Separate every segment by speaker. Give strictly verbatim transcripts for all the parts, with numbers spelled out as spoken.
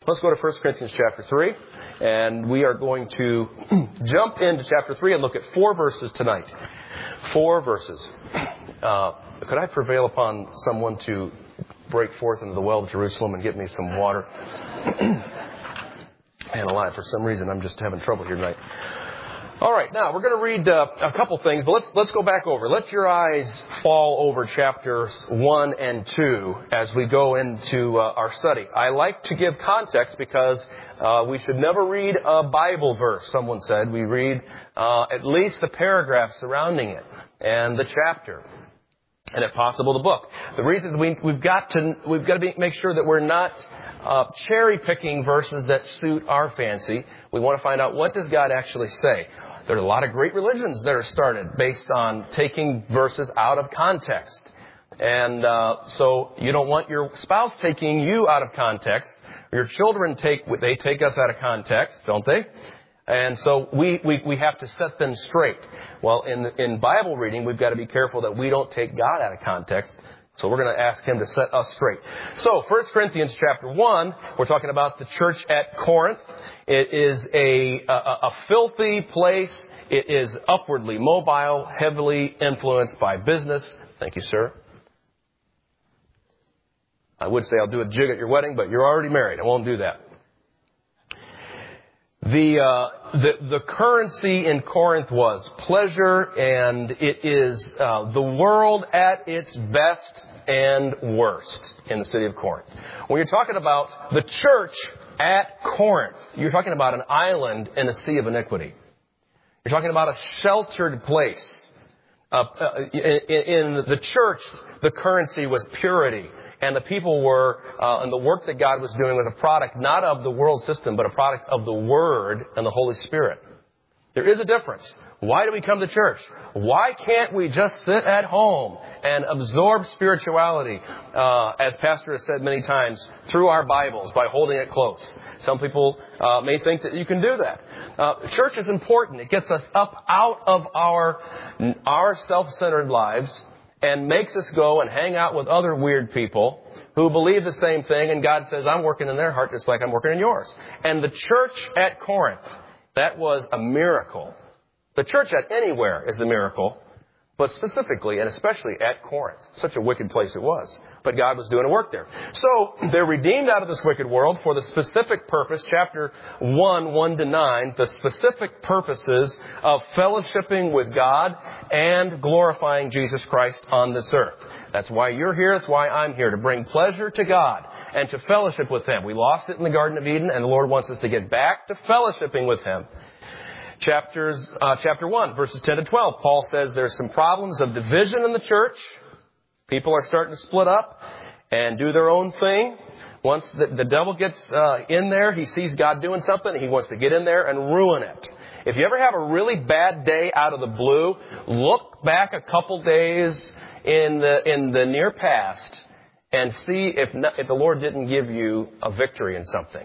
Speaker 1: Let's go to First Corinthians chapter three, and we are going to jump into chapter three and look at four verses tonight. Four verses. Uh, could I prevail upon someone to break forth into the well of Jerusalem and get me some water? Man alive, for some reason I'm just having trouble here tonight. All right, now we're going to read uh, a couple things, but let's let's go back over. Let your eyes fall over chapters one and two as we go into uh, our study. I like to give context because uh, we should never read a Bible verse. Someone said we read uh, at least the paragraph surrounding it and the chapter, and if possible, the book. The reason is we we've got to we've got to be, make sure that we're not uh, cherry picking verses that suit our fancy. We want to find out, what does God actually say? There are a lot of great religions that are started based on taking verses out of context. And uh, so you don't want your spouse taking you out of context. Your children take, they take us out of context, don't they? And so we, we, we have to set them straight. Well, in, in Bible reading, we've got to be careful that we don't take God out of context. So we're going to ask Him to set us straight. So, First Corinthians chapter one, we're talking about the church at Corinth. It is a, a, a filthy place. It is upwardly mobile, heavily influenced by business. Thank you, sir. I would say I'll do a jig at your wedding, but you're already married. I won't do that. The, uh, the, the currency in Corinth was pleasure, and it is, uh, the world at its best and worst in the city of Corinth. When you're talking about the church at Corinth, you're talking about an island in a sea of iniquity. You're talking about a sheltered place. Uh, in, in the church, the currency was purity. And the people were, uh, and the work that God was doing was a product not of the world system, but a product of the Word and the Holy Spirit. There is a difference. Why do we come to church? Why can't we just sit at home and absorb spirituality, uh, as Pastor has said many times, through our Bibles by holding it close? Some people uh, may think that you can do that. Uh, church is important. It gets us up out of our our self-centered lives and makes us go and hang out with other weird people who believe the same thing. And God says, I'm working in their heart just like I'm working in yours. And the church at Corinth, that was a miracle. The church at anywhere is a miracle, but specifically and especially at Corinth. Such a wicked place it was. But God was doing a work there. So they're redeemed out of this wicked world for the specific purpose, chapter one, one to nine, the specific purposes of fellowshipping with God and glorifying Jesus Christ on this earth. That's why you're here. That's why I'm here, to bring pleasure to God and to fellowship with Him. We lost it in the Garden of Eden, and the Lord wants us to get back to fellowshipping with Him. Chapters, uh, chapter one, verses ten to twelve, Paul says there's some problems of division in the church. People are starting to split up and do their own thing. Once the, the devil gets uh, in there, he sees God doing something, he wants to get in there and ruin it. If you ever have a really bad day out of the blue, look back a couple days in the in the near past and see if not, if the Lord didn't give you a victory in something.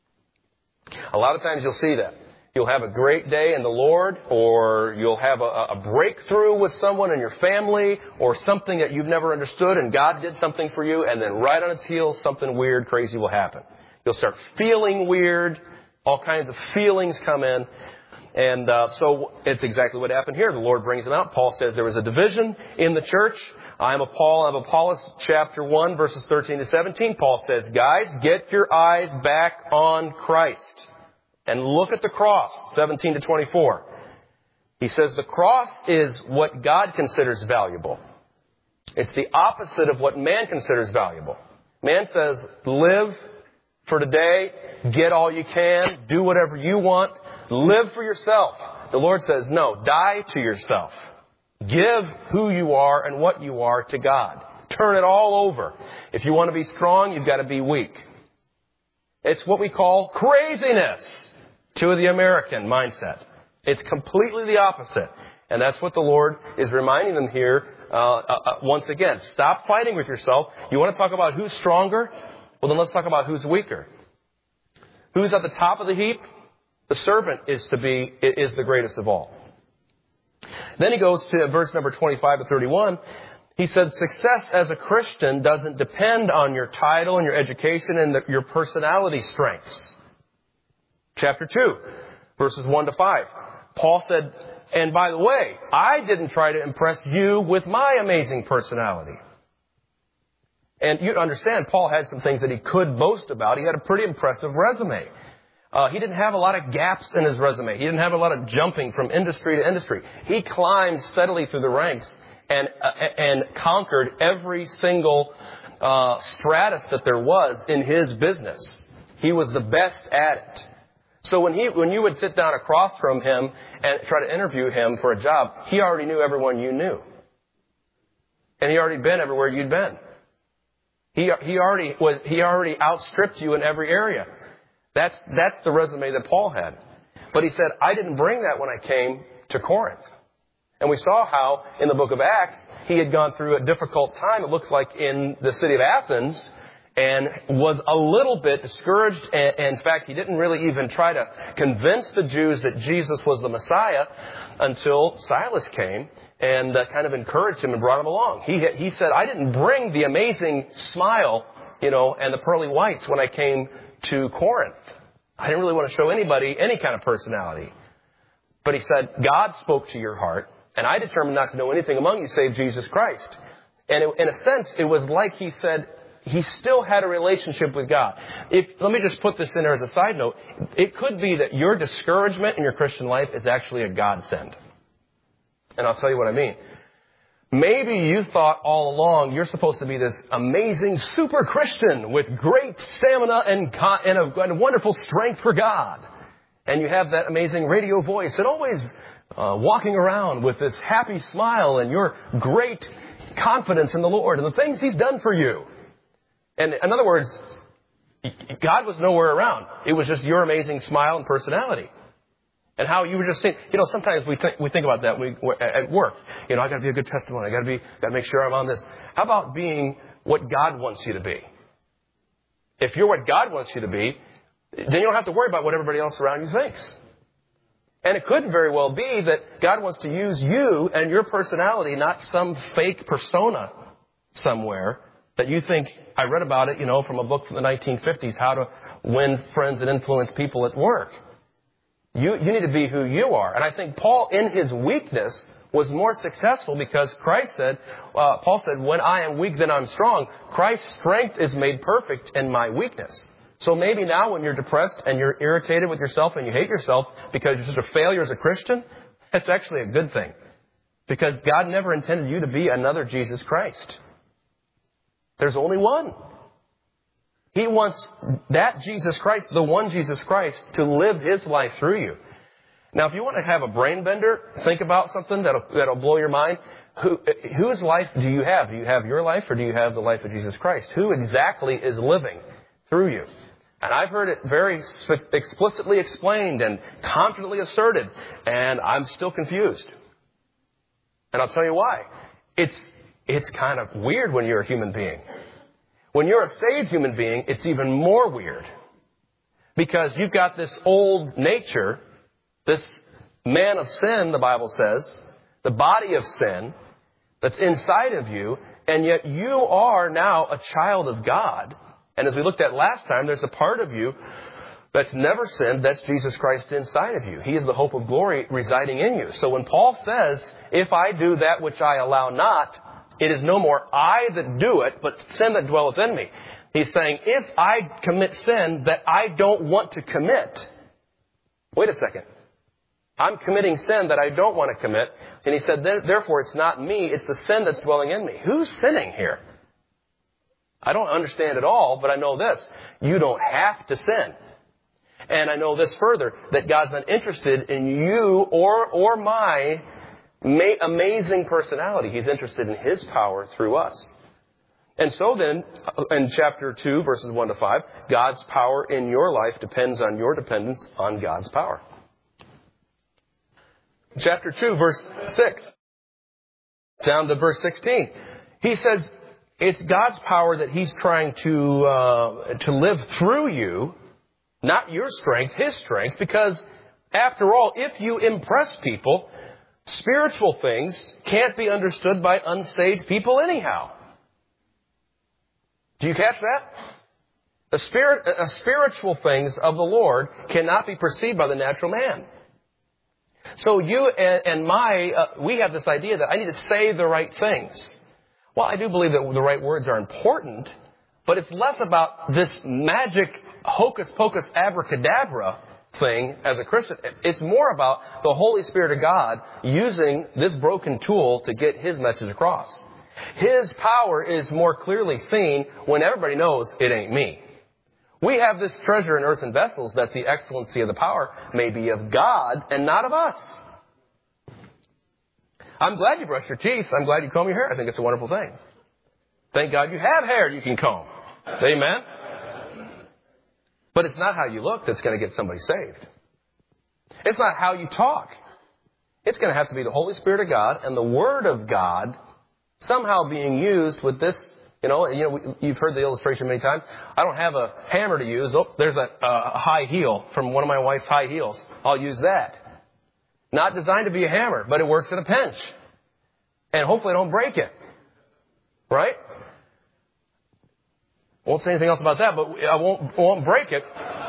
Speaker 1: A lot of times you'll see that. You'll have a great day in the Lord, or you'll have a, a breakthrough with someone in your family, or something that you've never understood, and God did something for you, and then right on its heels, something weird, crazy will happen. You'll start feeling weird. All kinds of feelings come in. And uh, so it's exactly what happened here. The Lord brings them out. Paul says there was a division in the church. I'm a Paul, I'm Apollos, chapter one, verses thirteen to seventeen. Paul says, guys, get your eyes back on Christ. And look at the cross, seventeen to twenty-four. He says the cross is what God considers valuable. It's the opposite of what man considers valuable. Man says, live for today, get all you can, do whatever you want, live for yourself. The Lord says, no, die to yourself. Give who you are and what you are to God. Turn it all over. If you want to be strong, you've got to be weak. It's what we call craziness to the American mindset. It's completely the opposite. And that's what the Lord is reminding them here uh, uh, once again. Stop fighting with yourself. You want to talk about who's stronger? Well, then let's talk about who's weaker. Who's at the top of the heap? The servant is to be, is the greatest of all. Then he goes to verse number twenty-five to thirty-one. He said, success as a Christian doesn't depend on your title and your education and the, your personality strengths. Chapter two, verses one to five. Paul said, and by the way, I didn't try to impress you with my amazing personality. And you understand, Paul had some things that he could boast about. He had a pretty impressive resume. Uh, he didn't have a lot of gaps in his resume. He didn't have a lot of jumping from industry to industry. He climbed steadily through the ranks and uh, and conquered every single uh, stratus that there was in his business. He was the best at it. So when he when you would sit down across from him and try to interview him for a job, he already knew everyone you knew. And he already been everywhere you'd been. He he already was he already outstripped you in every area. That's that's the resume that Paul had. But he said, I didn't bring that when I came to Corinth. And we saw how in the book of Acts he had gone through a difficult time, it looks like, in the city of Athens, and was a little bit discouraged. And, and in fact, he didn't really even try to convince the Jews that Jesus was the Messiah until Silas came and uh, kind of encouraged him and brought him along. He he said, I didn't bring the amazing smile, you know, and the pearly whites when I came to Corinth. I didn't really want to show anybody any kind of personality. But he said, God spoke to your heart, and I determined not to know anything among you save Jesus Christ. And it, in a sense, it was like he said, he still had a relationship with God. If, let me just put this in there as a side note. It could be that your discouragement in your Christian life is actually a godsend. And I'll tell you what I mean. Maybe you thought all along you're supposed to be this amazing super Christian with great stamina and, con- and, a, and a wonderful strength for God. And you have that amazing radio voice and always uh, walking around with this happy smile and your great confidence in the Lord and the things He's done for you. And in other words, God was nowhere around. It was just your amazing smile and personality. And how you were just saying, you know, sometimes we think, we think about that we, at work. You know, I got to be a good testimony. I got to be, got to make sure I'm on this. How about being what God wants you to be? If you're what God wants you to be, then you don't have to worry about what everybody else around you thinks. And it could very well be that God wants to use you and your personality, not some fake persona somewhere that you think, I read about it, you know, from a book from the nineteen fifties, how to win friends and influence people at work. You, you need to be who you are. And I think Paul, in his weakness, was more successful because Christ said, uh, Paul said, when I am weak, then I'm strong. Christ's strength is made perfect in my weakness. So maybe now when you're depressed and you're irritated with yourself and you hate yourself because you're just a failure as a Christian, that's actually a good thing. Because God never intended you to be another Jesus Christ. There's only one. He wants that Jesus Christ, the one Jesus Christ, to live His life through you. Now, if you want to have a brain bender, think about something that'll, that'll blow your mind. Who, whose life do you have? Do you have your life or do you have the life of Jesus Christ? Who exactly is living through you? And I've heard it very explicitly explained and confidently asserted, and I'm still confused. And I'll tell you why. It's, it's kind of weird when you're a human being. When you're a saved human being, it's even more weird. Because you've got this old nature, this man of sin, the Bible says, the body of sin that's inside of you, and yet you are now a child of God. And as we looked at last time, there's a part of you that's never sinned. That's Jesus Christ inside of you. He is the hope of glory residing in you. So when Paul says, if I do that which I allow not, it is no more I that do it, but sin that dwelleth in me. He's saying, if I commit sin that I don't want to commit, wait a second. I'm committing sin that I don't want to commit. And he said, therefore, it's not me, it's the sin that's dwelling in me. Who's sinning here? I don't understand it all, but I know this. You don't have to sin. And I know this further, that God's not interested in you or, or my amazing personality. He's interested in His power through us. And so then, in chapter two, verses one to five, God's power in your life depends on your dependence on God's power. Chapter two, verse six, down to verse sixteen. He says, it's God's power that He's trying to, uh, to live through you, not your strength, His strength, because after all, if you impress people, Spiritual things can't be understood by unsaved people anyhow. Do you catch that? The spirit, uh, spiritual things of the Lord cannot be perceived by the natural man. So you and, and my, uh, we have this idea that I need to say the right things. Well, I do believe that the right words are important, but it's less about this magic hocus pocus abracadabra thing as a Christian. It's more about the Holy Spirit of God using this broken tool to get His message across. His power is more clearly seen when everybody knows it ain't me. We have this treasure in earthen vessels that the excellency of the power may be of God and not of us. I'm glad you brush your teeth. I'm glad you comb your hair. I think it's a wonderful thing. Thank God you have hair you can comb. Amen? But it's not how you look that's going to get somebody saved. It's not how you talk. It's going to have to be the Holy Spirit of God and the Word of God somehow being used with this. You know, you know, you've heard the illustration many times. I don't have a hammer to use. Oh, there's a, a high heel from one of my wife's high heels. I'll use that. Not designed to be a hammer, but it works at a pinch. And hopefully I don't break it. Right? Won't say anything else about that, but I won't, won't break it.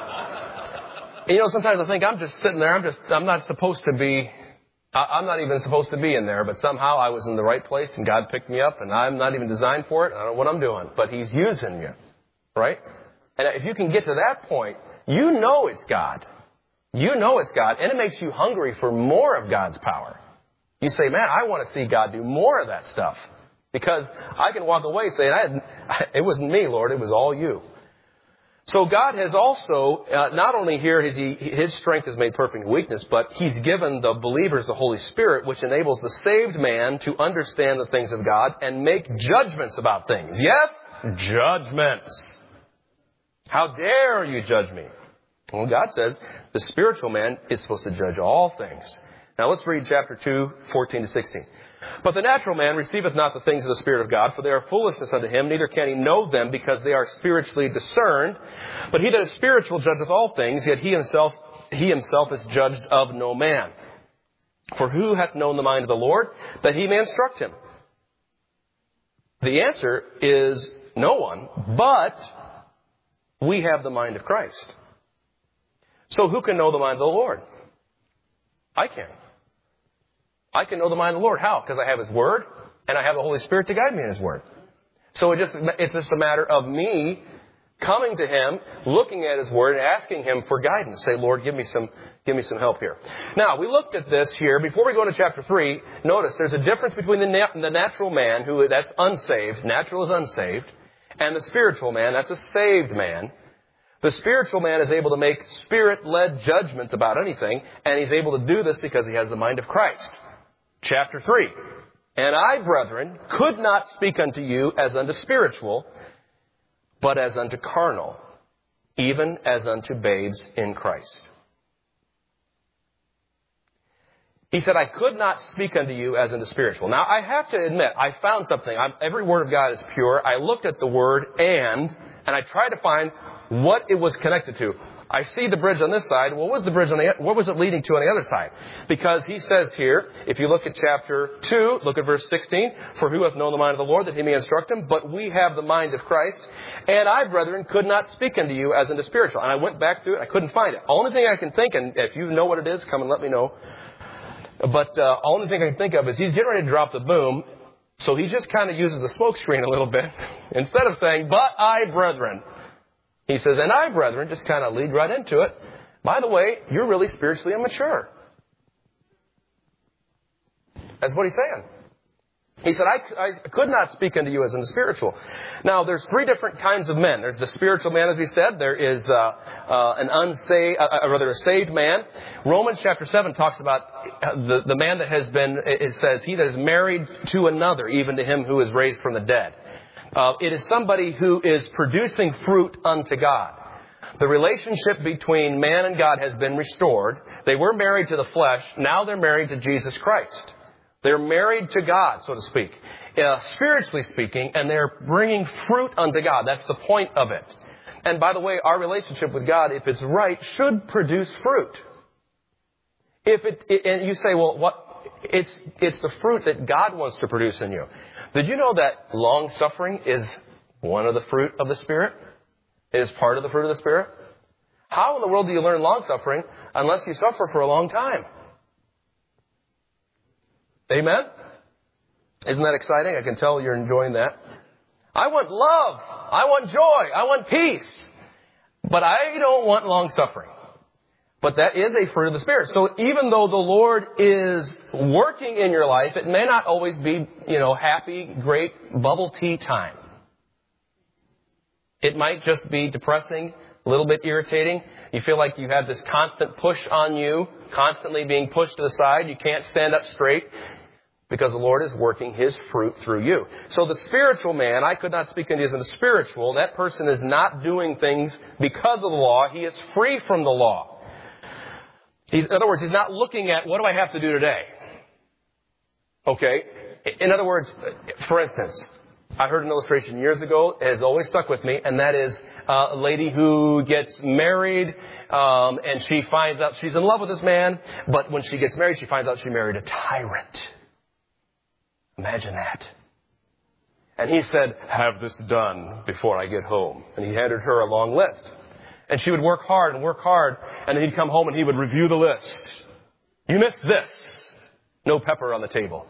Speaker 1: And, you know, sometimes I think I'm just sitting there. I'm just, I'm not supposed to be, I'm not even supposed to be in there, but somehow I was in the right place and God picked me up and I'm not even designed for it. I don't know what I'm doing, but He's using you. Right? And if you can get to that point, you know it's God. You know it's God, and it makes you hungry for more of God's power. You say, man, I want to see God do more of that stuff. Because I can walk away saying, I had, it wasn't me, Lord, it was all you. So God has also, uh, not only here his, his strength is made perfect in weakness, but He's given the believers the Holy Spirit, which enables the saved man to understand the things of God and make judgments about things. Yes? Judgments. How dare you judge me? Well, God says the spiritual man is supposed to judge all things. Now let's read chapter two, fourteen to sixteen. But the natural man receiveth not the things of the Spirit of God, for they are foolishness unto him, neither can he know them, because they are spiritually discerned. But he that is spiritual judgeth all things, yet he himself, he himself is judged of no man. For who hath known the mind of the Lord, that he may instruct him? The answer is no one, but we have the mind of Christ. So who can know the mind of the Lord? I can. I can know the mind of the Lord. How? Because I have His Word, and I have the Holy Spirit to guide me in His Word. So it just, it's just a matter of me coming to Him, looking at His Word, and asking Him for guidance. Say, Lord, give me some, give me some help here. Now, we looked at this here. Before we go into chapter three, notice there's a difference between the, na- the natural man, who that's unsaved, natural is unsaved, and the spiritual man, that's a saved man. The spiritual man is able to make Spirit-led judgments about anything, and he's able to do this because he has the mind of Christ. Chapter three. And I, brethren, could not speak unto you as unto spiritual, but as unto carnal, even as unto babes in Christ. He said, I could not speak unto you as unto spiritual. Now, I have to admit, I found something. I'm, every word of God is pure. I looked at the word and, and I tried to find what it was connected to. I see the bridge on this side. What was the bridge on the, what was it leading to on the other side? Because he says here, if you look at chapter two, look at verse sixteen, for who hath known the mind of the Lord, that he may instruct him? But we have the mind of Christ. And I, brethren, could not speak unto you as unto spiritual. And I went back through it. I couldn't find it. Only thing I can think, and if you know what it is, come and let me know. But uh, only thing I can think of is he's getting ready to drop the boom. So he just kind of uses the smoke screen a little bit. Instead of saying, but I, brethren. He says, and I, brethren, just kind of lead right into it. By the way, you're really spiritually immature. That's what he's saying. He said, I, I could not speak unto you as unto spiritual. Now, there's three different kinds of men. There's the spiritual man, as we said. There is uh, uh, an unsaved, uh, or rather a saved man. Romans chapter seven talks about the, the man that has been, it says, he that is married to another, even to him who is raised from the dead. Uh, it is somebody who is producing fruit unto God. The relationship between man and God has been restored. They were married to the flesh. Now they're married to Jesus Christ. They're married to God, so to speak, uh, spiritually speaking, and they're bringing fruit unto God. That's the point of it. And by the way, our relationship with God, if it's right, should produce fruit. If it, and you say, well, what? It's, it's the fruit that God wants to produce in you. Did you know that long suffering is one of the fruit of the Spirit? It is part of the fruit of the Spirit? How in the world do you learn long suffering unless you suffer for a long time? Amen? Isn't that exciting? I can tell you're enjoying that. I want love. I want joy. I want peace. But I don't want long suffering. But that is a fruit of the Spirit. So even though the Lord is working in your life, it may not always be, you know, happy, great bubble tea time. It might just be depressing, a little bit irritating. You feel like you have this constant push on you, constantly being pushed to the side. You can't stand up straight because the Lord is working His fruit through you. So the spiritual man, I could not speak into as in the spiritual. That person is not doing things because of the law. He is free from the law. He's, in other words, he's not looking at, what do I have to do today? Okay? In other words, for instance, I heard an illustration years ago. It has always stuck with me, and that is uh, a lady who gets married, um, and she finds out she's in love with this man, but when she gets married, she finds out she married a tyrant. Imagine that. And he said, have this done before I get home. And he handed her a long list. And she would work hard and work hard, and then he'd come home and he would review the list. You missed this. No pepper on the table.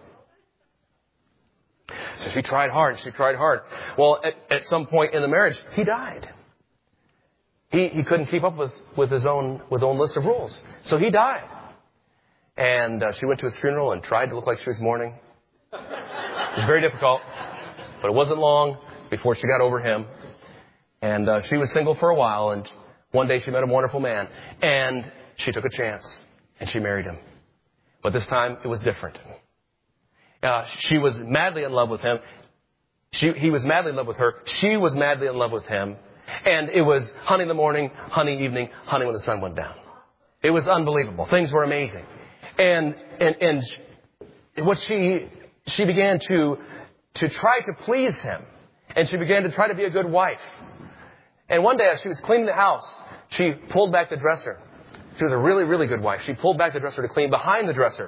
Speaker 1: So she tried hard, she tried hard. Well, at, at some point in the marriage, he died. He he couldn't keep up with, with his own with own list of rules. So he died. And uh, she went to his funeral and tried to look like she was mourning. It was very difficult, but it wasn't long before she got over him. And uh, she was single for a while, and one day she met a wonderful man, and she took a chance, and she married him. But this time, it was different. Uh, she was madly in love with him. She, he was madly in love with her. She was madly in love with him. And it was honey in the morning, honey evening, honey when the sun went down. It was unbelievable. Things were amazing. And and and what she she began to to try to please him, and she began to try to be a good wife. And one day, as she was cleaning the house, she pulled back the dresser. She was a really, really good wife. She pulled back the dresser to clean behind the dresser.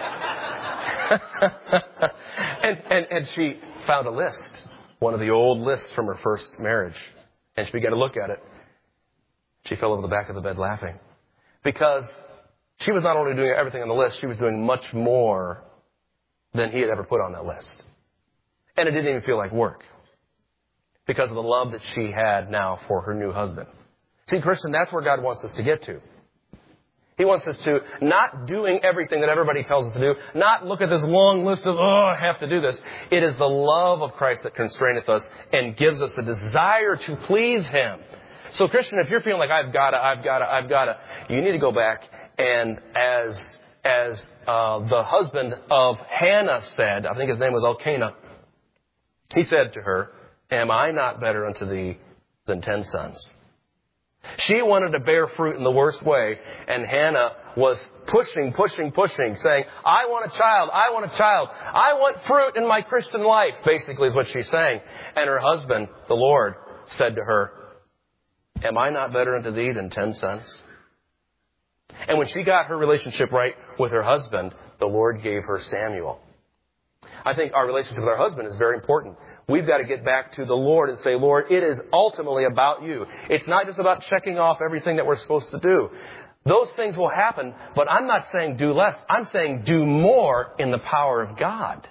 Speaker 1: and, and, and she found a list, one of the old lists from her first marriage. And she began to look at it. She fell over the back of the bed laughing. Because she was not only doing everything on the list, she was doing much more than he had ever put on that list. And it didn't even feel like work. Because of the love that she had now for her new husband. See, Christian, that's where God wants us to get to. He wants us to not doing everything that everybody tells us to do. Not look at this long list of, oh, I have to do this. It is the love of Christ that constraineth us and gives us a desire to please Him. So, Christian, if you're feeling like I've got to, I've got to, I've got to, you need to go back and as, as uh, the husband of Hannah said, I think his name was Elkanah, he said to her, am I not better unto thee than ten sons? She wanted to bear fruit in the worst way, and Hannah was pushing, pushing, pushing, saying, I want a child, I want a child, I want fruit in my Christian life, basically is what she's saying. And her husband, the Lord, said to her, am I not better unto thee than ten sons? And when she got her relationship right with her husband, the Lord gave her Samuel. I think our relationship with our husband is very important. We've got to get back to the Lord and say, Lord, it is ultimately about you. It's not just about checking off everything that we're supposed to do. Those things will happen, but I'm not saying do less. I'm saying do more in the power of God.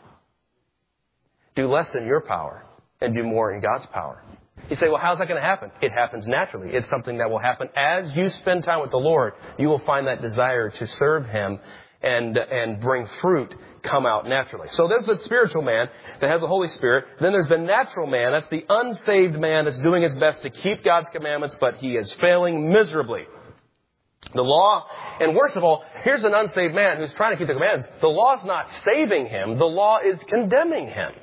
Speaker 1: Do less in your power and do more in God's power. You say, well, how's that going to happen? It happens naturally. It's something that will happen as you spend time with the Lord. You will find that desire to serve Him and and bring fruit come out naturally. So there's the spiritual man that has the Holy Spirit. Then there's the natural man. That's the unsaved man that's doing his best to keep God's commandments, but he is failing miserably. The law, and worst of all, here's an unsaved man who's trying to keep the commandments. The law's not saving him. The law is condemning him.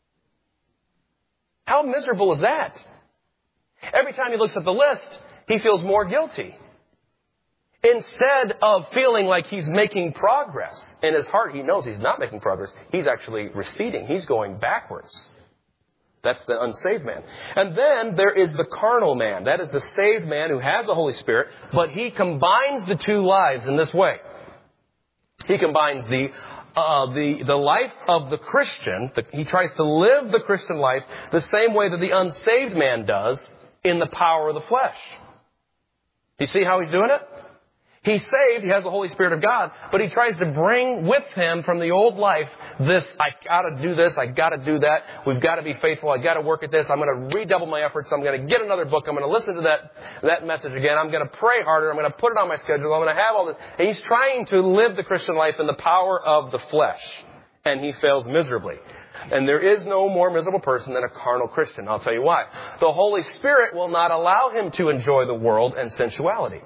Speaker 1: How miserable is that? Every time he looks at the list, he feels more guilty. Instead of feeling like he's making progress, in his heart he knows he's not making progress. He's actually receding. He's going backwards. That's the unsaved man. And then there is the carnal man. That is the saved man who has the Holy Spirit, but he combines the two lives in this way. He combines the uh, the, the life of the Christian, the, he tries to live the Christian life the same way that the unsaved man does in the power of the flesh. You see how he's doing it? He's saved, he has the Holy Spirit of God, but he tries to bring with him from the old life this, I gotta do this, I gotta do that, we've gotta be faithful, I gotta work at this, I'm gonna redouble my efforts, I'm gonna get another book, I'm gonna listen to that, that message again, I'm gonna pray harder, I'm gonna put it on my schedule, I'm gonna have all this. And he's trying to live the Christian life in the power of the flesh, and he fails miserably. And there is no more miserable person than a carnal Christian. I'll tell you why. The Holy Spirit will not allow him to enjoy the world and sensuality.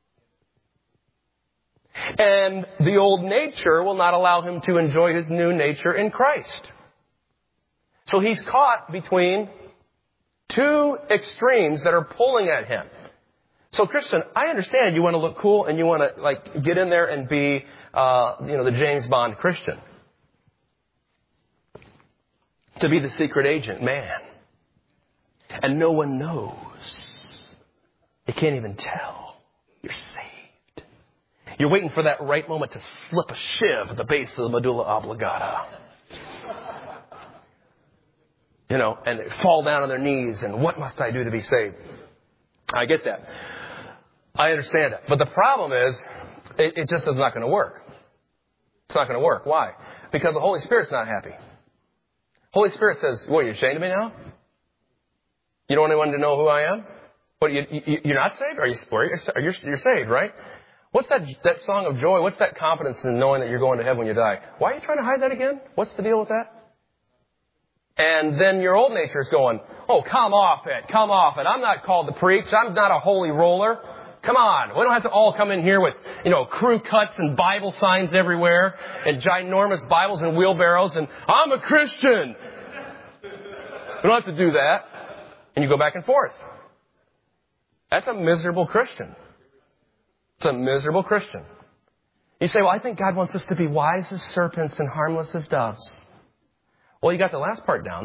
Speaker 1: And the old nature will not allow him to enjoy his new nature in Christ. So he's caught between two extremes that are pulling at him. So Christian, I understand you want to look cool and you want to like get in there and be, uh, you know, the James Bond Christian. To be the secret agent, man. And no one knows. You can't even tell. You're saved. You're waiting for that right moment to slip a shiv at the base of the medulla oblongata. You know, and they fall down on their knees and what must I do to be saved? I get that. I understand it. But the problem is, it, it just is not going to work. It's not going to work. Why? Because the Holy Spirit's not happy. Holy Spirit says, what, are you ashamed of me now? You don't want anyone to know who I am? What, you, you, you're not saved? Are you, are you, you're saved, right? What's that, that song of joy? What's that confidence in knowing that you're going to heaven when you die? Why are you trying to hide that again? What's the deal with that? And then your old nature is going, oh, come off it, come off it. I'm not called to preach. I'm not a holy roller. Come on. We don't have to all come in here with, you know, crew cuts and Bible signs everywhere and ginormous Bibles and wheelbarrows and I'm a Christian. We don't have to do that. And you go back and forth. That's a miserable Christian. It's a miserable Christian. You say, well, I think God wants us to be wise as serpents and harmless as doves. Well, you got the last part down.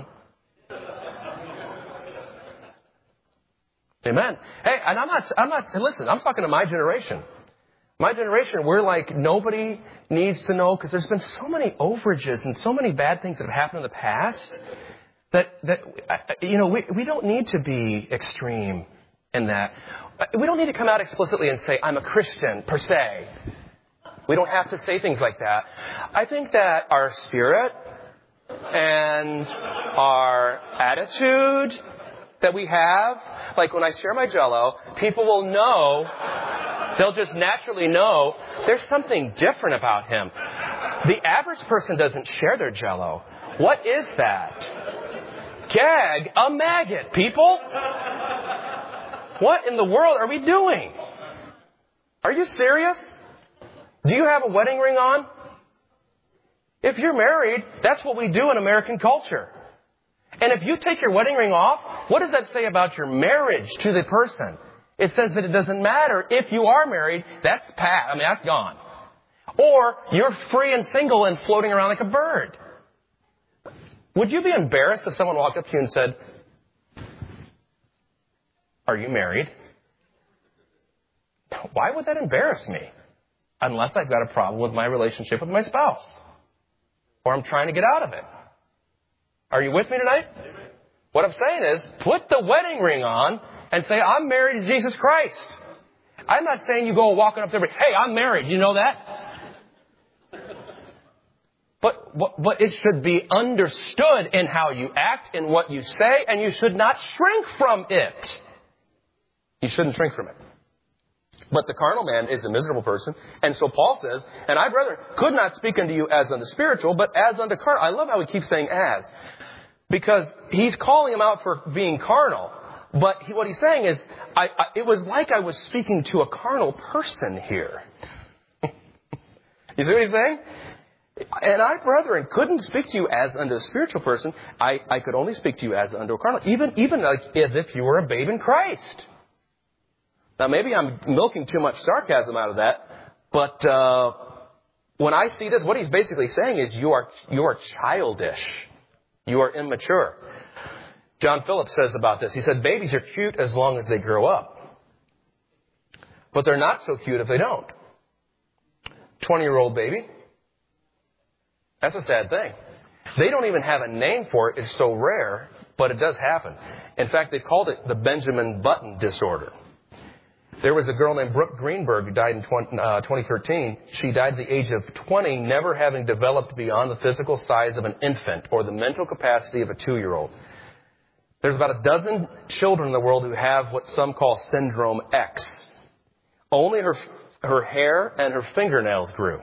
Speaker 1: Amen. Hey, and I'm not, I'm not, listen, I'm talking to my generation. My generation, we're like, nobody needs to know because there's been so many overages and so many bad things that have happened in the past that, that, you know, we, we don't need to be extreme in that. We don't need to come out explicitly and say, I'm a Christian, per se. We don't have to say things like that. I think that our spirit and our attitude that we have, like when I share my Jell-O, people will know, they'll just naturally know there's something different about him. The average person doesn't share their Jell-O. What is that? Gag a maggot, people. What in the world are we doing? Are you serious? Do you have a wedding ring on? If you're married, that's what we do in American culture. And if you take your wedding ring off, what does that say about your marriage to the person? It says that it doesn't matter if you are married, that's past. I mean, that's gone. Or you're free and single and floating around like a bird. Would you be embarrassed if someone walked up to you and said, are you married? Why would that embarrass me? Unless I've got a problem with my relationship with my spouse. Or I'm trying to get out of it. Are you with me tonight? What I'm saying is, put the wedding ring on and say, I'm married to Jesus Christ. I'm not saying you go walking up there, but, hey, I'm married. You know that? But, but, but it should be understood in how you act, in what you say, and you should not shrink from it. You shouldn't shrink from it. But the carnal man is a miserable person. And so Paul says, and I, brethren, could not speak unto you as unto spiritual, but as unto carnal. I love how he keeps saying as. Because he's calling him out for being carnal. But he, what he's saying is, I, I, it was like I was speaking to a carnal person here. You see what he's saying? And I, brethren, couldn't speak to you as unto a spiritual person. I, I could only speak to you as unto a carnal. Even, even like as if you were a babe in Christ. Now, maybe I'm milking too much sarcasm out of that, but uh, when I see this, what he's basically saying is you are you are childish. You are immature. John Phillips says about this, he said, babies are cute as long as they grow up. But they're not so cute if they don't. twenty-year-old baby, That's a sad thing. They don't even have a name for it. It's so rare, but it does happen. In fact, they called it the Benjamin Button disorder. There was a girl named Brooke Greenberg who died in twenty thirteen. She died at the age of twenty, never having developed beyond the physical size of an infant or the mental capacity of a two-year-old. There's about a dozen children in the world who have what some call Syndrome X. Only her, her hair and her fingernails grew.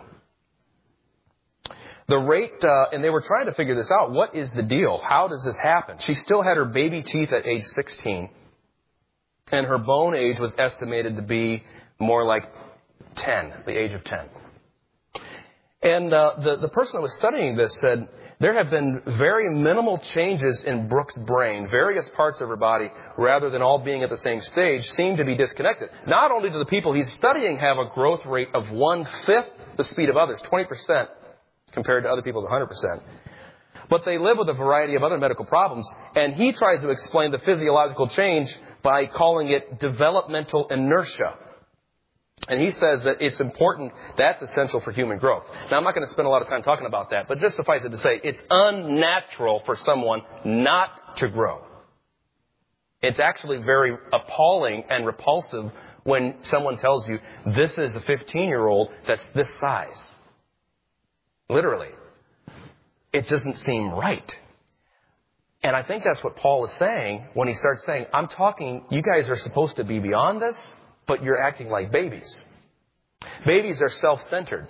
Speaker 1: The rate, uh, and they were trying to figure this out. What is the deal? How does this happen? She still had her baby teeth at age sixteen. And her bone age was estimated to be more like ten, the age of ten. And uh, the, the person that was studying this said, there have been very minimal changes in Brooke's brain. Various parts of her body, rather than all being at the same stage, seem to be disconnected. Not only do the people he's studying have a growth rate of one-fifth the speed of others, twenty percent compared to other people's one hundred percent. But they live with a variety of other medical problems. And he tries to explain the physiological change by calling it developmental inertia. And he says that it's important, that's essential for human growth. Now, I'm not going to spend a lot of time talking about that, but just suffice it to say, it's unnatural for someone not to grow. It's actually very appalling and repulsive when someone tells you, this is a fifteen-year-old that's this size. Literally. It doesn't seem right. And I think that's what Paul is saying when he starts saying, I'm talking, you guys are supposed to be beyond this, but you're acting like babies. Babies are self-centered.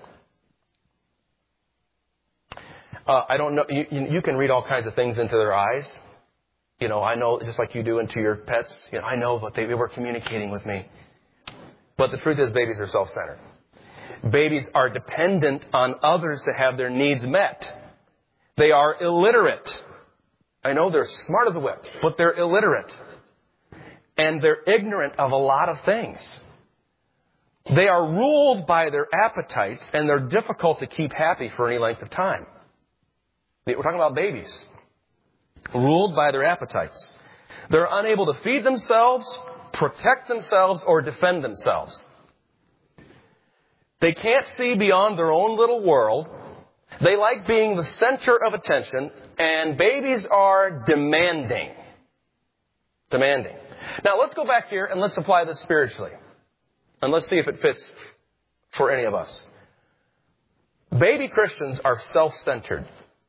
Speaker 1: Uh, I don't know, you, you can read all kinds of things into their eyes. You know, I know, just like you do into your pets, you know, I know what they, they were communicating with me. But the truth is, babies are self-centered. Babies are dependent on others to have their needs met. They are illiterate. I know they're smart as a whip, but they're illiterate. And they're ignorant of a lot of things. They are ruled by their appetites, and they're difficult to keep happy for any length of time. We're talking about babies. Ruled by their appetites. They're unable to feed themselves, protect themselves, or defend themselves. They can't see beyond their own little world. They like being the center of attention, and babies are demanding. Demanding. Now, let's go back here and let's apply this spiritually. And let's see if it fits for any of us. Baby Christians are self-centered.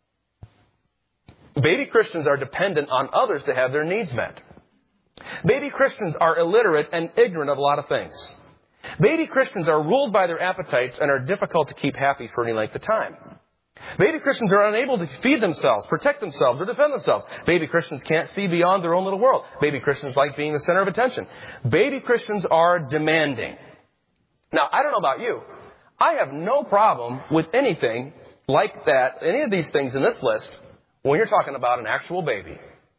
Speaker 1: Baby Christians are dependent on others to have their needs met. Baby Christians are illiterate and ignorant of a lot of things. Baby Christians are ruled by their appetites and are difficult to keep happy for any length of time. Baby Christians are unable to feed themselves, protect themselves, or defend themselves. Baby Christians can't see beyond their own little world. Baby Christians like being the center of attention. Baby Christians are demanding. Now, I don't know about you. I have no problem with anything like that, any of these things in this list, when you're talking about an actual baby.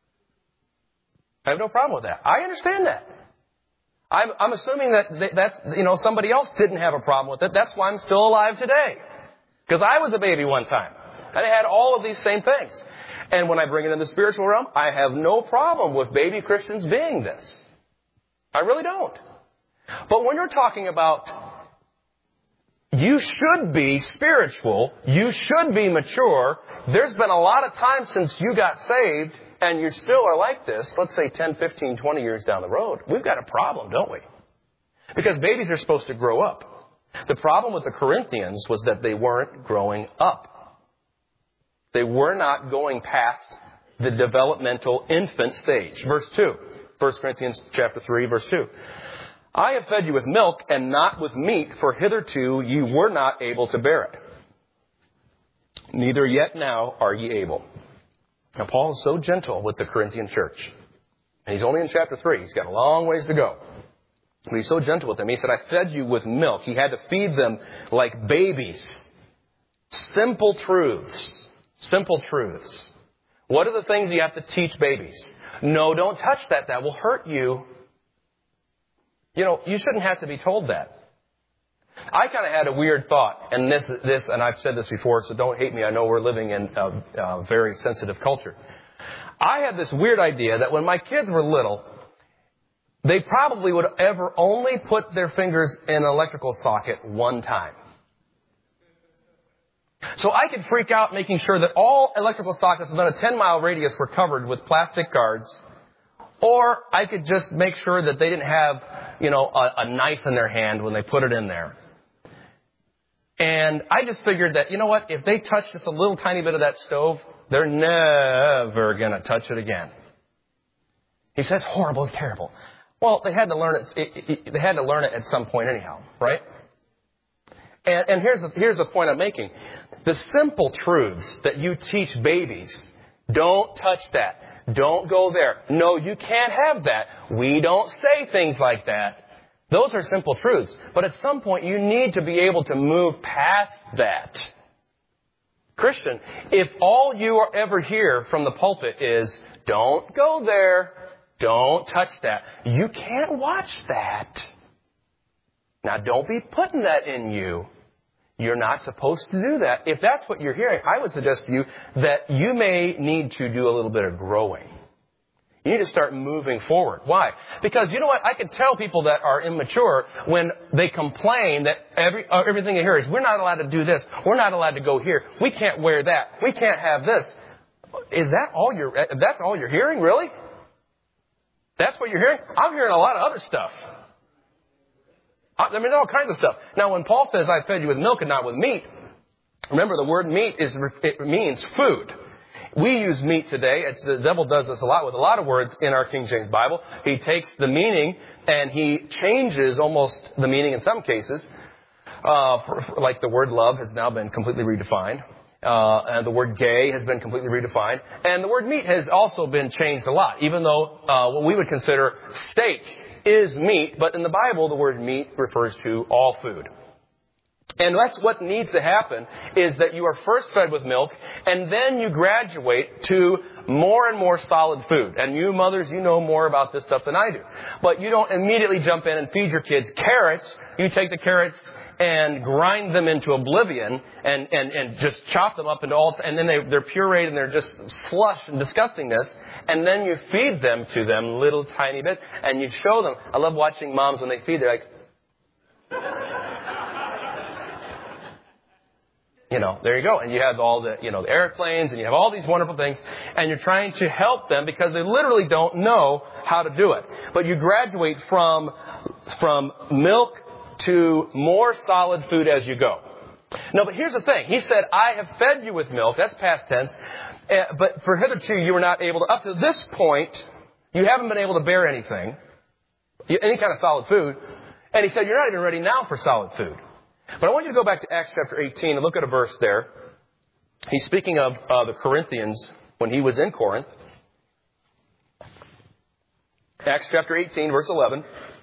Speaker 1: I have no problem with that. I understand that. I'm, I'm assuming that that's, you know, somebody else didn't have a problem with it. That's why I'm still alive today. Because I was a baby one time. And I had all of these same things. And when I bring it in the spiritual realm, I have no problem with baby Christians being this. I really don't. But when you're talking about you should be spiritual, you should be mature, there's been a lot of time since you got saved, and you still are like this, let's say ten, fifteen, twenty years down the road, we've got a problem, don't we? Because babies are supposed to grow up. The problem with the Corinthians was that they weren't growing up. They were not going past the developmental infant stage. Verse two, First Corinthians chapter three, verse two. I have fed you with milk and not with meat, for hitherto you were not able to bear it. Neither yet now are ye able. Now, Paul is so gentle with the Corinthian church. And he's only in chapter three. He's got a long ways to go. But he's so gentle with them. He said, I fed you with milk. He had to feed them like babies. Simple truths. Simple truths. What are the things you have to teach babies? No, don't touch that. That will hurt you. You know, you shouldn't have to be told that. I kind of had a weird thought, and this, this, and I've said this before, so don't hate me. I know we're living in a, a very sensitive culture. I had this weird idea that when my kids were little, they probably would ever only put their fingers in an electrical socket one time. So I could freak out making sure that all electrical sockets within a ten mile radius were covered with plastic guards. Or I could just make sure that they didn't have, you know, a, a knife in their hand when they put it in there. And I just figured that, you know what, if they touch just a little tiny bit of that stove, they're never going to touch it again. He says, horrible, it's terrible. Well, they had to learn it, it, it, they had to learn it at some point anyhow, right? And, and here's the, here's the point I'm making. The simple truths that you teach babies, don't touch that. Don't go there. No, you can't have that. We don't say things like that. Those are simple truths. But at some point, you need to be able to move past that. Christian, if all you ever hear from the pulpit is, don't go there, don't touch that, you can't watch that. Now, don't be putting that in you. You're not supposed to do that. If that's what you're hearing, I would suggest to you that you may need to do a little bit of growing. You need to start moving forward. Why? Because you know what? I can tell people that are immature when they complain that every uh, everything they hear is, we're not allowed to do this. We're not allowed to go here. We can't wear that. We can't have this. Is that all you're, that's all you're hearing, really? That's what you're hearing? I'm hearing a lot of other stuff. I mean, all kinds of stuff. Now, when Paul says, I fed you with milk and not with meat, remember the word meat is, it means food. We use meat today. It's, the devil does this a lot with a lot of words in our King James Bible. He takes the meaning and he changes almost the meaning in some cases. Uh, for, for, like the word love has now been completely redefined. Uh, and the word gay has been completely redefined. And the word meat has also been changed a lot, even though uh, what we would consider steak is meat, but in the Bible, the word meat refers to all food. And that's what needs to happen, is that you are first fed with milk, and then you graduate to more and more solid food. And you mothers, you know more about this stuff than I do. But you don't immediately jump in and feed your kids carrots. You take the carrots and grind them into oblivion and, and, and just chop them up into all, and then they, they're pureed and they're just slush and disgustingness. And then you feed them to them little tiny bits and you show them. I love watching moms when they feed. They're like, you know, there you go. And you have all the, you know, the airplanes and you have all these wonderful things and you're trying to help them because they literally don't know how to do it. But you graduate from, from milk to more solid food as you go. No, but here's the thing. He said, I have fed you with milk. That's past tense. Uh, but for hitherto, you were not able to, up to this point, you haven't been able to bear anything, any kind of solid food. And he said, you're not even ready now for solid food. But I want you to go back to Acts chapter eighteen and look at a verse there. He's speaking of uh, the Corinthians when he was in Corinth. Acts chapter eighteen, verse eleven.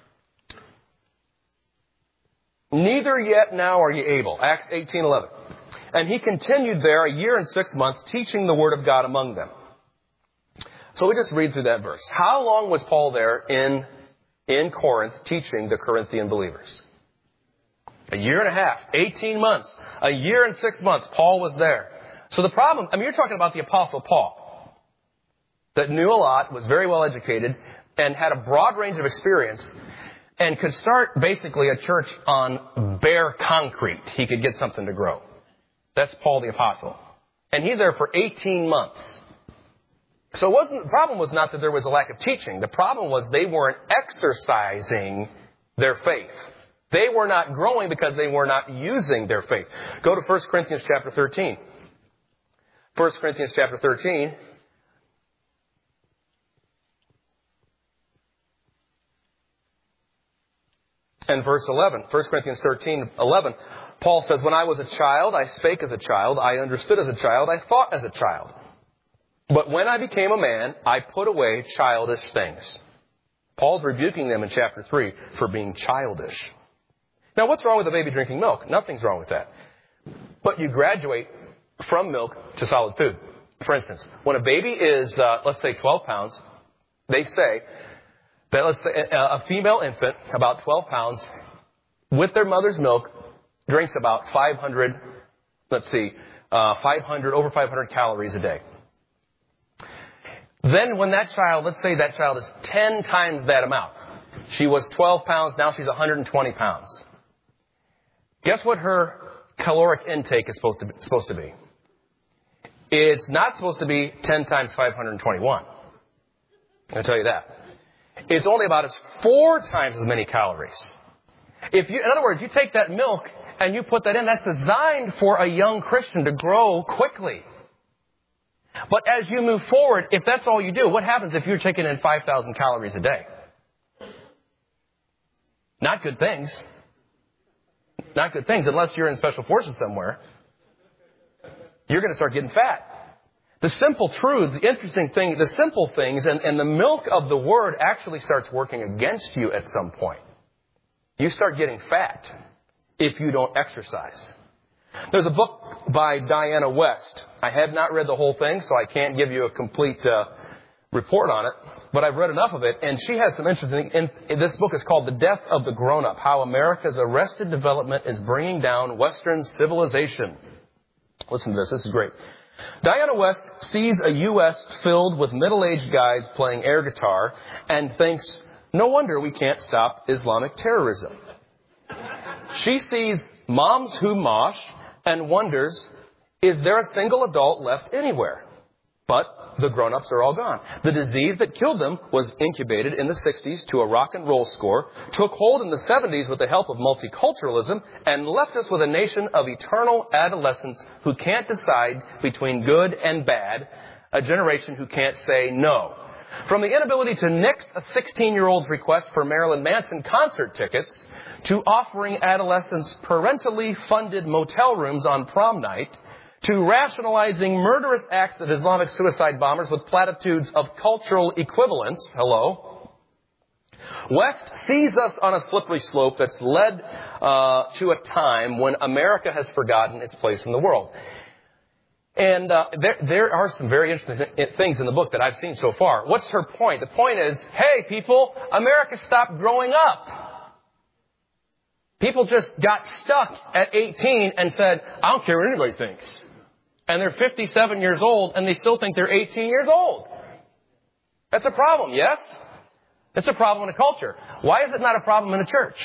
Speaker 1: Neither yet now are ye able. Acts eighteen eleven. And he continued there a year and six months, teaching the word of God among them. So we just read through that verse. How long was Paul there in, in Corinth teaching the Corinthian believers? A year and a half. eighteen months. A year and six months. Paul was there. So the problem, I mean, you're talking about the Apostle Paul, that knew a lot, was very well educated, and had a broad range of experience, and could start basically a church on bare concrete. He could get something to grow. That's Paul the Apostle. And he's there for eighteen months. So it wasn't, the problem was not that there was a lack of teaching. The problem was they weren't exercising their faith. They were not growing because they were not using their faith. Go to First Corinthians chapter thirteen. First Corinthians chapter thirteen. And verse eleven, First Corinthians thirteen, eleven, Paul says, when I was a child, I spake as a child, I understood as a child, I thought as a child. But when I became a man, I put away childish things. Paul's rebuking them in chapter three for being childish. Now, what's wrong with a baby drinking milk? Nothing's wrong with that. But you graduate from milk to solid food. For instance, when a baby is, uh, let's say, twelve pounds, they say that, let's say, a female infant, about twelve pounds, with their mother's milk, drinks about five hundred, let's see, uh, five hundred, over five hundred calories a day. Then when that child, let's say that child is ten times that amount. She was twelve pounds, now she's one hundred twenty pounds. Guess what her caloric intake is supposed to be, supposed to be. It's not supposed to be ten times five hundred twenty-one. I'll tell you that. It's only about as four times as many calories. If you, in other words, you take that milk and you put that in, that's designed for a young Christian to grow quickly. But as you move forward, if that's all you do, what happens if you're taking in five thousand calories a day? Not good things. Not good things unless you're in special forces somewhere. You're going to start getting fat. The simple truth, the interesting thing, the simple things and, and the milk of the Word actually starts working against you at some point. You start getting fat if you don't exercise. There's a book by Diana West. I have not read the whole thing, so I can't give you a complete uh, report on it. But I've read enough of it, and she has some interesting... In, this book is called The Death of the Grown-Up, How America's Arrested Development is Bringing Down Western Civilization. Listen to this. This is great. Diana West sees a U S filled with middle-aged guys playing air guitar and thinks, no wonder we can't stop Islamic terrorism. She sees moms who mosh and wonders, is there a single adult left anywhere? But the grown-ups are all gone. The disease that killed them was incubated in the sixties to a rock and roll score, took hold in the seventies with the help of multiculturalism, and left us with a nation of eternal adolescents who can't decide between good and bad, a generation who can't say no. From the inability to nix a sixteen-year-old's request for Marilyn Manson concert tickets, to offering adolescents parentally funded motel rooms on prom night, to rationalizing murderous acts of Islamic suicide bombers with platitudes of cultural equivalence. Hello. West sees us on a slippery slope that's led uh, to a time when America has forgotten its place in the world. And uh, there, there are some very interesting things in the book that I've seen so far. What's her point? The point is, hey, people, America stopped growing up. People just got stuck at eighteen and said, I don't care what anybody thinks. And they're fifty-seven years old, and they still think they're eighteen years old. That's a problem, yes? It's a problem in a culture. Why is it not a problem in a church?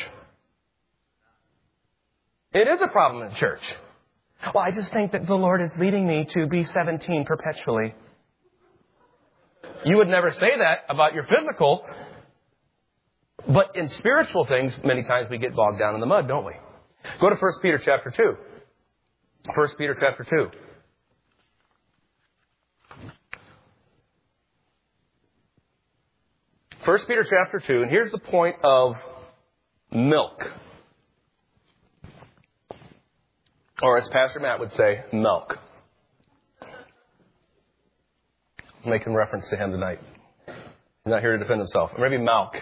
Speaker 1: It is a problem in a church. Well, I just think that the Lord is leading me to be seventeen perpetually. You would never say that about your physical. But in spiritual things, many times we get bogged down in the mud, don't we? Go to First Peter chapter two. First Peter chapter two. First Peter chapter two, and here's the point of milk. Or as Pastor Matt would say, milk. I'm making reference to him tonight. He's not here to defend himself. Or maybe milk.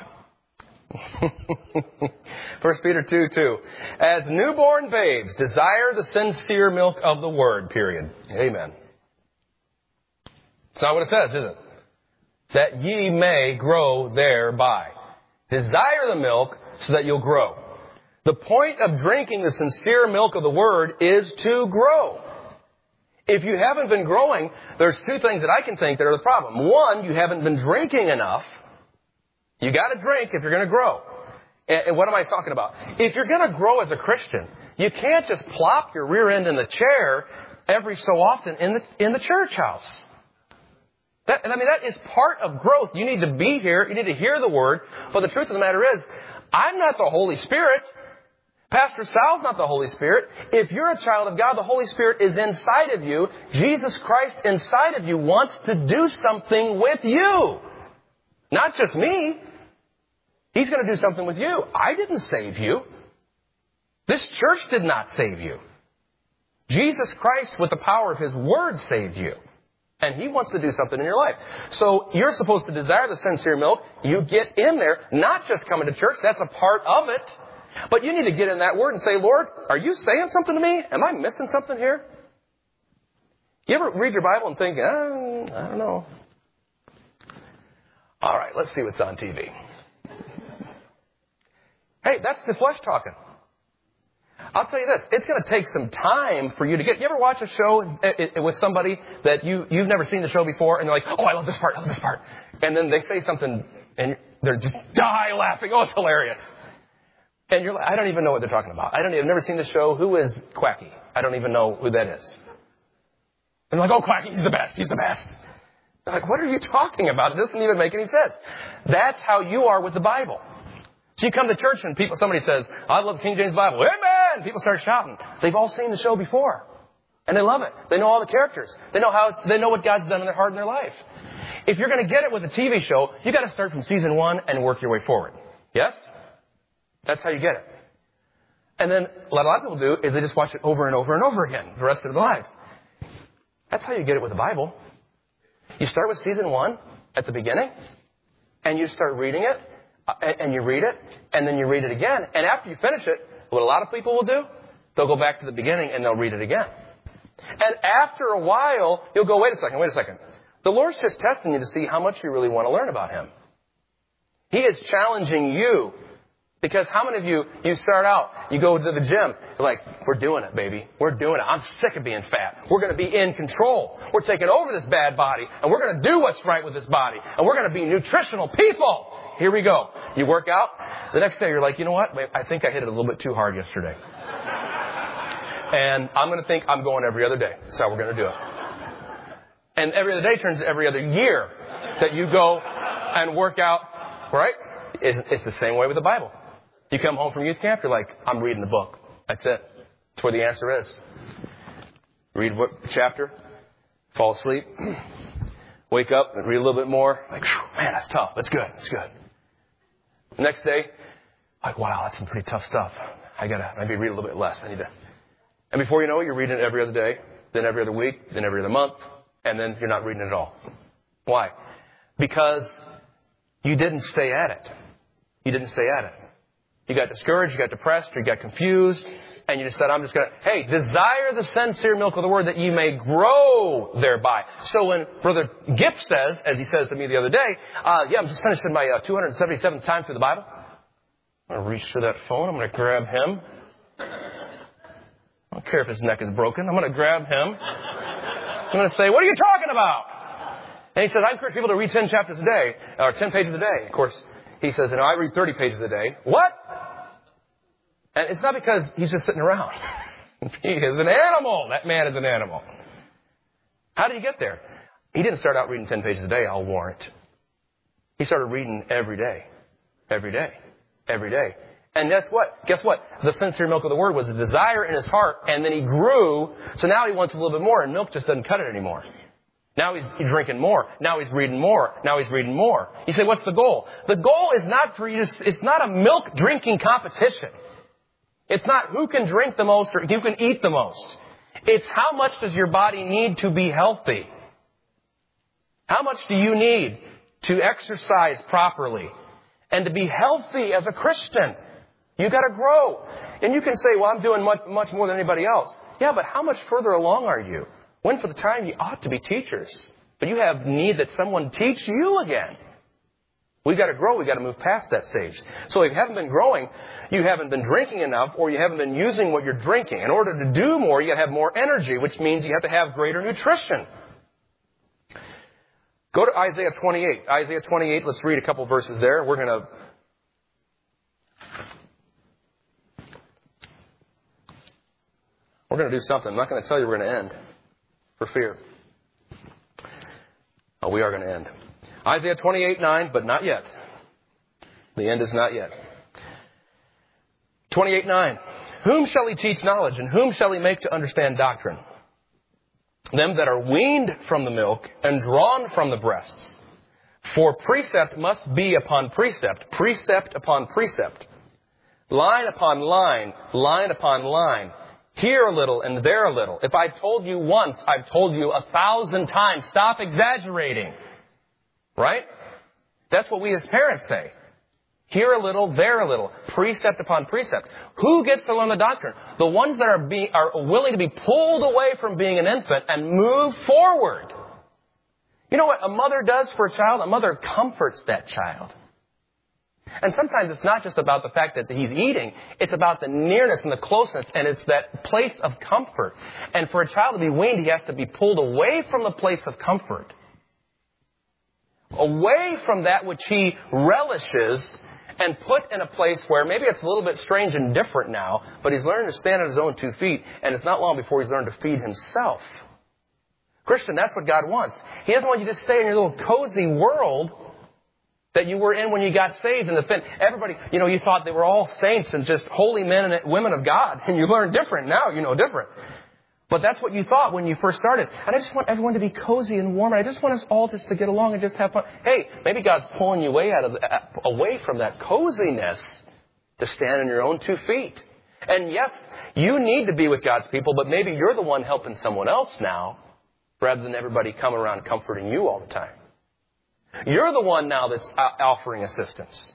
Speaker 1: First Peter two two. As newborn babes, desire the sincere milk of the word, period. Amen. It's not what it says, is it? That ye may grow thereby. Desire the milk so that you'll grow. The point of drinking the sincere milk of the word is to grow. If you haven't been growing, there's two things that I can think that are the problem. One, you haven't been drinking enough. You got to drink if you're going to grow. And what am I talking about? If you're going to grow as a Christian, you can't just plop your rear end in the chair every so often in the in the church house. That, I mean, that is part of growth. You need to be here. You need to hear the word. But the truth of the matter is, I'm not the Holy Spirit. Pastor Sal's not the Holy Spirit. If you're a child of God, the Holy Spirit is inside of you. Jesus Christ inside of you wants to do something with you. Not just me. He's going to do something with you. I didn't save you. This church did not save you. Jesus Christ, with the power of His Word, saved you. And He wants to do something in your life. So you're supposed to desire the sincere milk. You get in there, not just coming to church. That's a part of it. But you need to get in that Word and say, Lord, are you saying something to me? Am I missing something here? You ever read your Bible and think, oh, I don't know. All right, let's see what's on T V. Hey, that's the flesh talking. I'll tell you this, it's going to take some time for you to get... You ever watch a show with somebody that you, you've never seen the show before, and they're like, oh, I love this part, I love this part. And then they say something, and they're just die laughing. Oh, it's hilarious. And you're like, I don't even know what they're talking about. I don't, I've never seen the show. Who is Quacky? I don't even know who that is. And they're like, oh, Quacky, he's the best. He's the best. They're like, what are you talking about? It doesn't even make any sense. That's how you are with the Bible. So you come to church and people, somebody says, I love King James Bible. Amen! People start shouting. They've all seen the show before. And they love it. They know all the characters. They know how it's, they know what God's done in their heart and their life. If you're going to get it with a T V show, you got to start from season one and work your way forward. Yes? That's how you get it. And then what a lot of people do is they just watch it over and over and over again the rest of their lives. That's how you get it with the Bible. You start with season one at the beginning, and you start reading it, and you read it, and then you read it again. And after you finish it, what a lot of people will do, they'll go back to the beginning and they'll read it again. And after a while, you'll go, wait a second, wait a second. The Lord's just testing you to see how much you really want to learn about Him. He is challenging you. Because how many of you, you start out, you go to the gym, you're like, we're doing it, baby. We're doing it. I'm sick of being fat. We're going to be in control. We're taking over this bad body, and we're going to do what's right with this body. And we're going to be nutritional people. Here we go. You work out. The next day, you're like, you know what? I think I hit it a little bit too hard yesterday. And I'm going to think I'm going every other day. That's how we're going to do it. And every other day turns to every other year that you go and work out, right? It's, it's the same way with the Bible. You come home from youth camp, you're like, I'm reading the book. That's it. That's where the answer is. Read what chapter, fall asleep, wake up and read a little bit more. Like, man, that's tough. That's good. That's good. The next day, like, wow, that's some pretty tough stuff. I gotta maybe read a little bit less. I need to. And before you know it, you're reading it every other day, then every other week, then every other month, and then you're not reading it at all. Why? Because you didn't stay at it. You didn't stay at it. You got discouraged, you got depressed, you got confused, and you just said, I'm just going to, hey, desire the sincere milk of the word that you may grow thereby. So when Brother Gipp says, as he says to me the other day, uh, yeah, I'm just finishing my uh, two hundred seventy-seventh time through the Bible. I'm going to reach for that phone. I'm going to grab him. I don't care if his neck is broken. I'm going to grab him. I'm going to say, what are you talking about? And he says, I encourage people to read ten chapters a day, or ten pages a day. Of course, he says, you know, I read thirty pages a day. What? And it's not because he's just sitting around. He is an animal. That man is an animal. How did he get there? He didn't start out reading ten pages a day, I'll warrant. He started reading every day. Every day. Every day. And guess what? Guess what? The sincere milk of the word was a desire in his heart, and then he grew, so now he wants a little bit more, and milk just doesn't cut it anymore. Now he's drinking more. Now he's reading more. Now he's reading more. You say, what's the goal? The goal is not for you to, it's not a milk drinking competition. It's not who can drink the most or who can eat the most. It's how much does your body need to be healthy? How much do you need to exercise properly and to be healthy as a Christian? You got to grow. And you can say, well, I'm doing much, much more than anybody else. Yeah, but how much further along are you? When for the time you ought to be teachers, but you have need that someone teach you again. We've got to grow. We've got to move past that stage. So if you haven't been growing, you haven't been drinking enough, or you haven't been using what you're drinking. In order to do more, you got to have more energy, which means you have to have greater nutrition. Go to Isaiah twenty-eight. Isaiah twenty-eight, let's read a couple verses there. We're going to... We're going to do something. I'm not going to tell you we're going to end for fear. Oh, we are going to end. Isaiah twenty-eight nine, but not yet. The end is not yet. twenty-eight nine. Whom shall he teach knowledge, and whom shall he make to understand doctrine? Them that are weaned from the milk and drawn from the breasts. For precept must be upon precept, precept upon precept, line upon line, line upon line. Here a little and there a little. If I've told you once, I've told you a thousand times. Stop exaggerating. Right? That's what we as parents say. Here a little, there a little. Precept upon precept. Who gets to learn the doctrine? The ones that are, be, are willing to be pulled away from being an infant and move forward. You know what a mother does for a child? A mother comforts that child. And sometimes it's not just about the fact that he's eating. It's about the nearness and the closeness, and it's that place of comfort. And for a child to be weaned, he has to be pulled away from the place of comfort. Away from that which he relishes and put in a place where maybe it's a little bit strange and different now, but he's learning to stand on his own two feet, and it's not long before he's learned to feed himself. Christian, that's what God wants. He doesn't want you to stay in your little cozy world that you were in when you got saved. And the fin- everybody, you know, you thought they were all saints and just holy men and women of God, and you learn different. Now you know different. But that's what you thought when you first started. And I just want everyone to be cozy and warm. And I just want us all just to get along and just have fun. Hey, maybe God's pulling you away out of the, away from that coziness to stand on your own two feet. And yes, you need to be with God's people, but maybe you're the one helping someone else now, rather than everybody come around comforting you all the time. You're the one now that's offering assistance.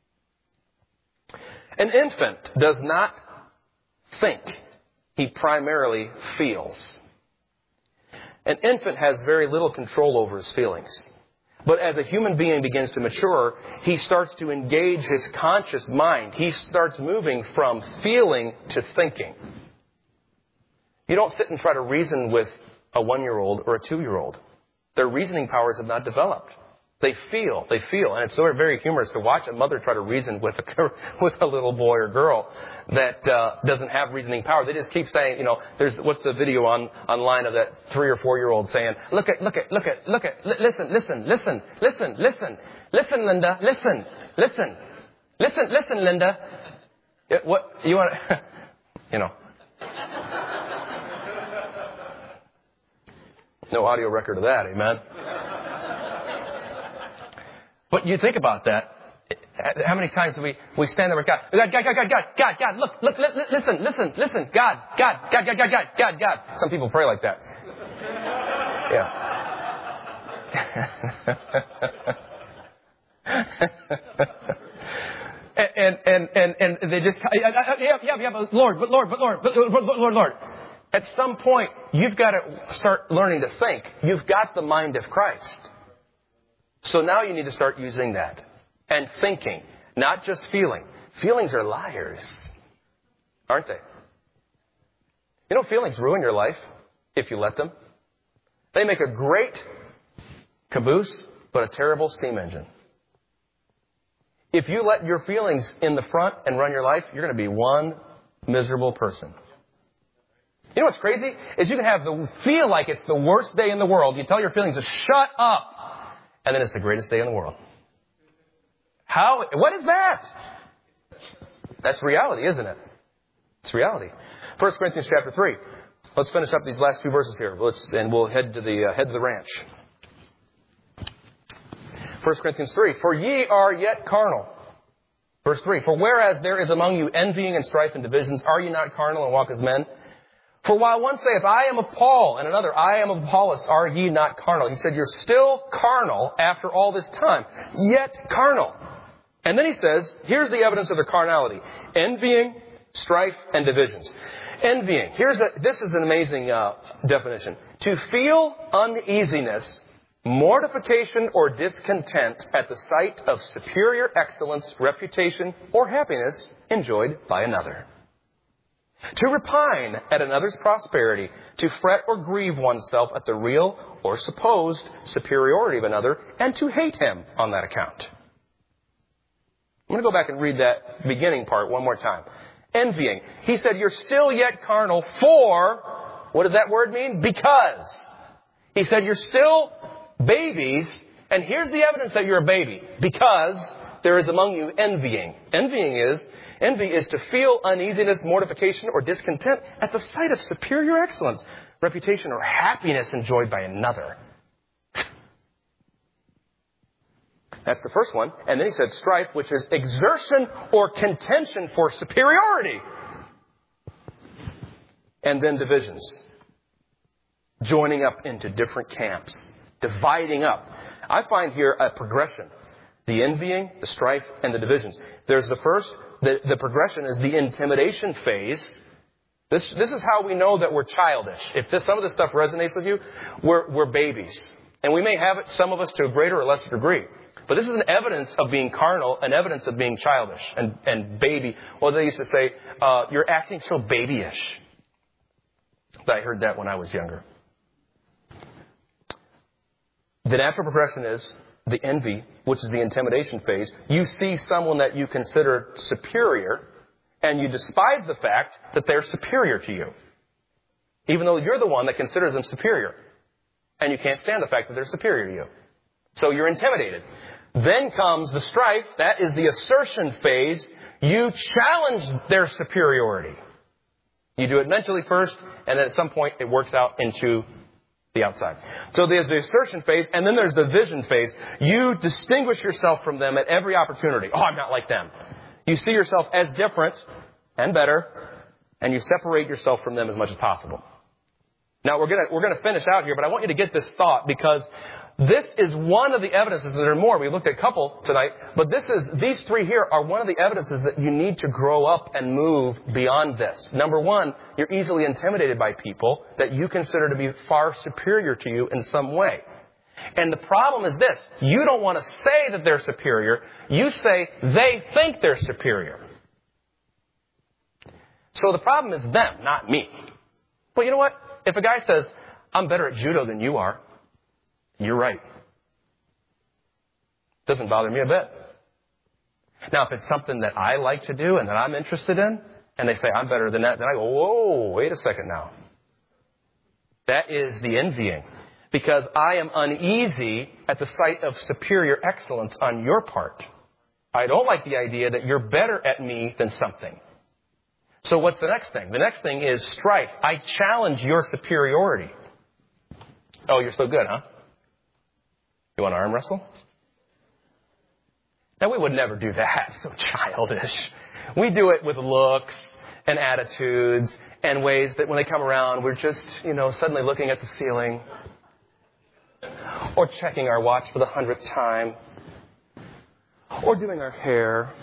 Speaker 1: An infant does not think. He primarily feels. An infant has very little control over his feelings. But as a human being begins to mature, he starts to engage his conscious mind. He starts moving from feeling to thinking. You don't sit and try to reason with a one-year-old or a two-year-old. Their reasoning powers have not developed. They feel, they feel. And it's sort of very humorous to watch a mother try to reason with a, with a little boy or girl that uh, doesn't have reasoning power. They just keep saying, you know, there's, what's the video on online of that three or four year old saying, look at, look at, look at, look at, li- listen, listen, listen, listen, listen, listen, Linda, listen, listen, listen, listen, Linda. It, what, you want to, you know. No audio record of that, amen. But you think about that. How many times do we, we stand there with God? God, God, God, God, God, God, God, look, look, li- listen, listen, listen, God, God, God, God, God, God, God, God. Some people pray like that. Yeah. and, and, and, and they just, yeah, yeah, yeah, but Lord, but Lord, but Lord, but Lord, Lord, Lord. At some point, you've got to start learning to think. You've got the mind of Christ. So now you need to start using that. And thinking, not just feeling. Feelings are liars, aren't they? You know, feelings ruin your life if you let them. They make a great caboose, but a terrible steam engine. If you let your feelings in the front and run your life, you're going to be one miserable person. You know what's crazy? Is you can have the feel like it's the worst day in the world. You tell your feelings to shut up. And then it's the greatest day in the world. How? What is that? That's reality, isn't it? It's reality. First Corinthians chapter three. Let's finish up these last two verses here. Let's, and we'll head to the uh, head to the ranch. First Corinthians three. For ye are yet carnal. Verse three. For whereas there is among you envying and strife and divisions, are ye not carnal and walk as men? For while one saith, I am of Paul, and another, I am of Apollos, are ye not carnal? He said, you're still carnal after all this time. Yet carnal. And then he says, here's the evidence of their carnality. Envying, strife, and divisions. Envying. Here's a, this is an amazing uh, definition. To feel uneasiness, mortification, or discontent at the sight of superior excellence, reputation, or happiness enjoyed by another. To repine at another's prosperity, to fret or grieve oneself at the real or supposed superiority of another, and to hate him on that account. I'm going to go back and read that beginning part one more time. Envying. He said, you're still yet carnal for, what does that word mean? Because. He said, you're still babies, and here's the evidence that you're a baby. Because there is among you envying. Envying is, envy is to feel uneasiness, mortification, or discontent at the sight of superior excellence, reputation, or happiness enjoyed by another. That's the first one. And then he said strife, which is exertion or contention for superiority. And then divisions. Joining up into different camps. Dividing up. I find here a progression. The envying, the strife, and the divisions. There's the first. The, the progression is the intimidation phase. This, this is how we know that we're childish. If this, some of this stuff resonates with you, we're, we're babies. And we may have it, some of us, to a greater or lesser degree. But this is an evidence of being carnal, an evidence of being childish and, and baby. Well, they used to say, uh, you're acting so babyish. I heard that when I was younger. The natural progression is the envy, which is the intimidation phase, you see someone that you consider superior, and you despise the fact that they're superior to you. Even though you're the one that considers them superior. And you can't stand the fact that they're superior to you. So you're intimidated. Then comes the strife. That is the assertion phase. You challenge their superiority. You do it mentally first, and then at some point it works out into the outside. So there's the assertion phase, and then there's the vision phase. You distinguish yourself from them at every opportunity. Oh, I'm not like them. You see yourself as different and better, and you separate yourself from them as much as possible. Now, we're going to we're going to finish out here, but I want you to get this thought, because this is one of the evidences. There are more. We looked at a couple tonight, but this is these three here are one of the evidences that you need to grow up and move beyond this. Number one, you're easily intimidated by people that you consider to be far superior to you in some way. And the problem is this. You don't want to say that they're superior. You say they think they're superior. So the problem is them, not me. Well, you know what? If a guy says, I'm better at judo than you are, you're right. Doesn't bother me a bit. Now, if it's something that I like to do and that I'm interested in, and they say I'm better than that, then I go, whoa, wait a second now. That is the envying. Because I am uneasy at the sight of superior excellence on your part. I don't like the idea that you're better at me than something. So what's the next thing? The next thing is strife. I challenge your superiority. Oh, you're so good, huh? You want to arm wrestle? Now, we would never do that. So childish. We do it with looks and attitudes and ways that when they come around, we're just, you know, suddenly looking at the ceiling. Or checking our watch for the hundredth time. Or doing our hair.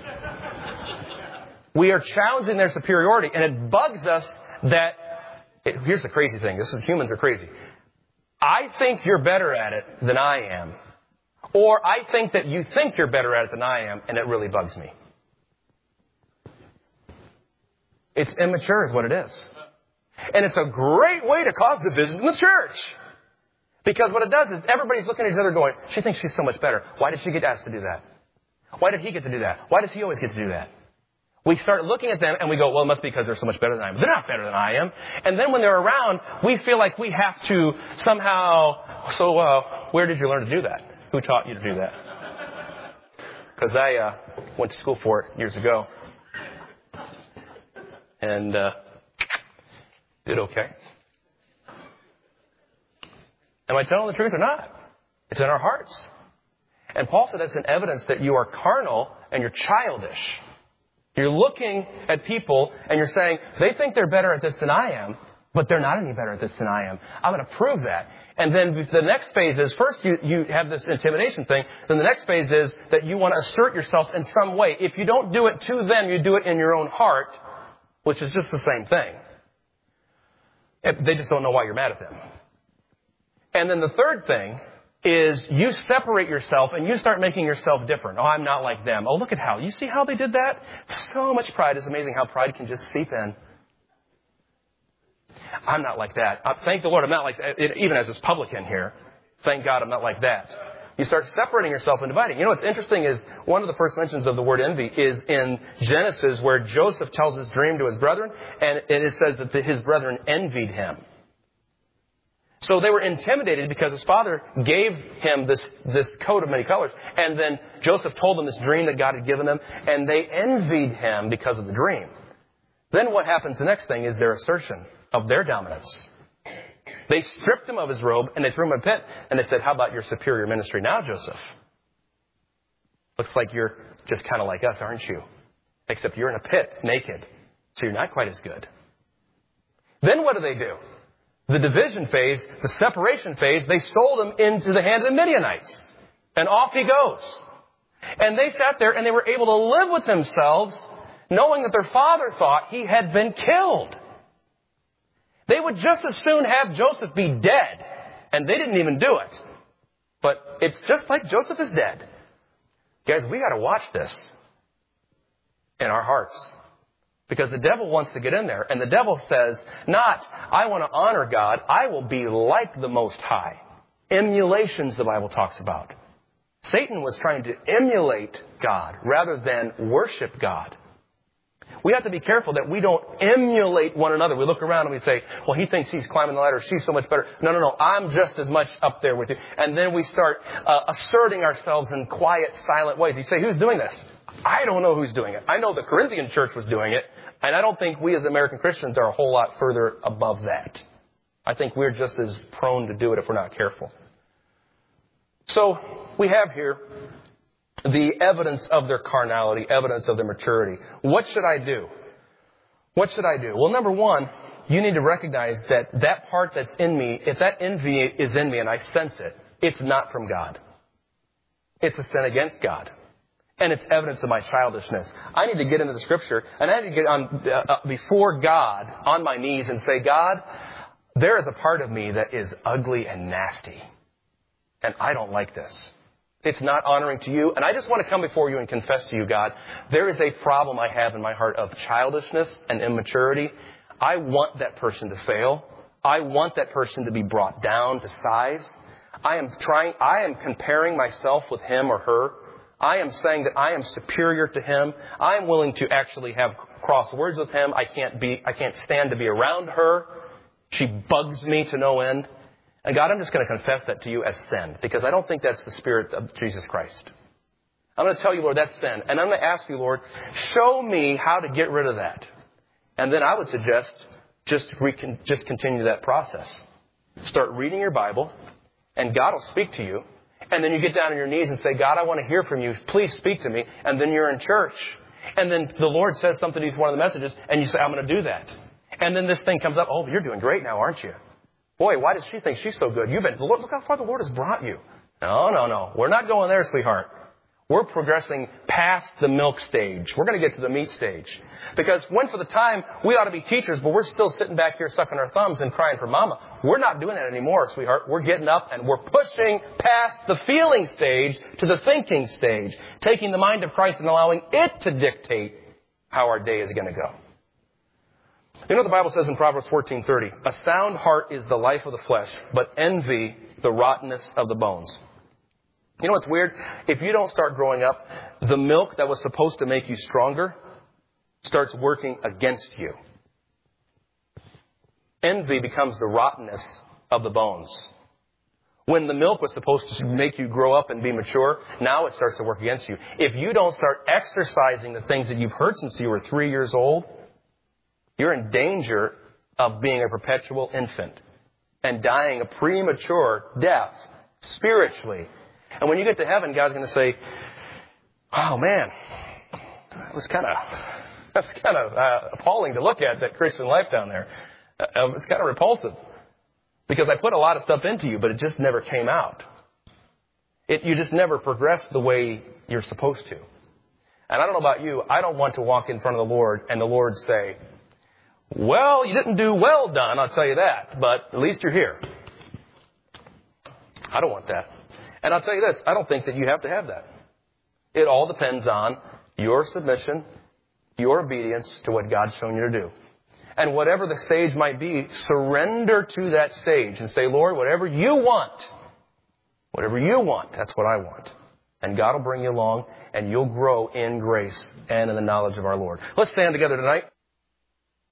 Speaker 1: We are challenging their superiority, and it bugs us that... It, here's the crazy thing. This is humans are crazy. I think you're better at it than I am. Or I think that you think you're better at it than I am, and it really bugs me. It's immature is what it is. And it's a great way to cause division in the church. Because what it does is everybody's looking at each other going, she thinks she's so much better. Why did she get asked to do that? Why did he get to do that? Why does he always get to do that? We start looking at them and we go, well, it must be because they're so much better than I am. They're not better than I am. And then when they're around, we feel like we have to somehow, so uh, where did you learn to do that? Who taught you to do that? Because I uh, went to school for it years ago. And uh, did okay. Am I telling the truth or not? It's in our hearts. And Paul said that's an evidence that you are carnal and you're childish. You're looking at people and you're saying, they think they're better at this than I am, but they're not any better at this than I am. I'm going to prove that. And then the next phase is, first you, you have this intimidation thing. Then the next phase is that you want to assert yourself in some way. If you don't do it to them, you do it in your own heart, which is just the same thing. They just don't know why you're mad at them. And then the third thing is you separate yourself and you start making yourself different. Oh, I'm not like them. Oh, look at how. You see how they did that? So much pride. It's amazing how pride can just seep in. I'm not like that. Uh, thank the Lord I'm not like that. It, even as this publican here. Thank God I'm not like that. You start separating yourself and dividing. You know what's interesting is one of the first mentions of the word envy is in Genesis where Joseph tells his dream to his brethren and it says that the, his brethren envied him. So they were intimidated because his father gave him this, this coat of many colors. And then Joseph told them this dream that God had given them. And they envied him because of the dream. Then what happens the next thing is their assertion of their dominance. They stripped him of his robe and they threw him in a pit. And they said, how about your superior ministry now, Joseph? Looks like you're just kind of like us, aren't you? Except you're in a pit, naked. So you're not quite as good. Then what do they do? The division phase, the separation phase, they sold him into the hands of Midianites. And off he goes. And they sat there and they were able to live with themselves knowing that their father thought he had been killed. They would just as soon have Joseph be dead. And they didn't even do it. But it's just like Joseph is dead. Guys, we got to watch this in our hearts. Because the devil wants to get in there. And the devil says, not, I want to honor God. I will be like the Most High. Emulations, the Bible talks about. Satan was trying to emulate God rather than worship God. We have to be careful that we don't emulate one another. We look around and we say, well, he thinks he's climbing the ladder. She's so much better. No, no, no. I'm just as much up there with you. And then we start uh, asserting ourselves in quiet, silent ways. You say, who's doing this? I don't know who's doing it. I know the Corinthian church was doing it. And I don't think we as American Christians are a whole lot further above that. I think we're just as prone to do it if we're not careful. So we have here the evidence of their carnality, evidence of their maturity. What should I do? What should I do? Well, number one, you need to recognize that that part that's in me, if that envy is in me and I sense it, it's not from God. It's a sin against God. And it's evidence of my childishness. I need to get into the Scripture and I need to get on uh, before God on my knees and say, God, there is a part of me that is ugly and nasty. And I don't like this. It's not honoring to you. And I just want to come before you and confess to you, God, there is a problem I have in my heart of childishness and immaturity. I want that person to fail. I want that person to be brought down to size. I am trying, I am comparing myself with him or her. I am saying that I am superior to him. I am willing to actually have cross words with him. I can't be, I can't stand to be around her. She bugs me to no end. And God, I'm just going to confess that to you as sin, because I don't think that's the Spirit of Jesus Christ. I'm going to tell you, Lord, that's sin. And I'm going to ask you, Lord, show me how to get rid of that. And then I would suggest just, recon- just continue that process. Start reading your Bible, and God will speak to you. And then you get down on your knees and say, God, I want to hear from you. Please speak to me. And then you're in church. And then the Lord says something to you, one of the messages, and you say, I'm going to do that. And then this thing comes up, oh, you're doing great now, aren't you? Boy, why does she think she's so good? You've been, look how far the Lord has brought you. No, no, no. We're not going there, sweetheart. We're progressing past the milk stage. We're going to get to the meat stage. Because when for the time we ought to be teachers, but we're still sitting back here sucking our thumbs and crying for mama. We're not doing that anymore, sweetheart. We're getting up and we're pushing past the feeling stage to the thinking stage. Taking the mind of Christ and allowing it to dictate how our day is going to go. You know what the Bible says in Proverbs fourteen thirty? A sound heart is the life of the flesh, but envy the rottenness of the bones. You know what's weird? If you don't start growing up, the milk that was supposed to make you stronger starts working against you. Envy becomes the rottenness of the bones. When the milk was supposed to make you grow up and be mature, now it starts to work against you. If you don't start exercising the things that you've heard since you were three years old, you're in danger of being a perpetual infant and dying a premature death spiritually. And when you get to heaven, God's going to say, oh man, it was kind of, that's kind of uh, appalling to look at, that Christian life down there. Uh, it's kind of repulsive because I put a lot of stuff into you, but it just never came out. It, you just never progressed the way you're supposed to. And I don't know about you, I don't want to walk in front of the Lord and the Lord say, well, you didn't do well done, I'll tell you that, but at least you're here. I don't want that. And I'll tell you this, I don't think that you have to have that. It all depends on your submission, your obedience to what God's shown you to do. And whatever the stage might be, surrender to that stage and say, Lord, whatever you want, whatever you want, that's what I want. And God will bring you along and you'll grow in grace and in the knowledge of our Lord. Let's stand together tonight.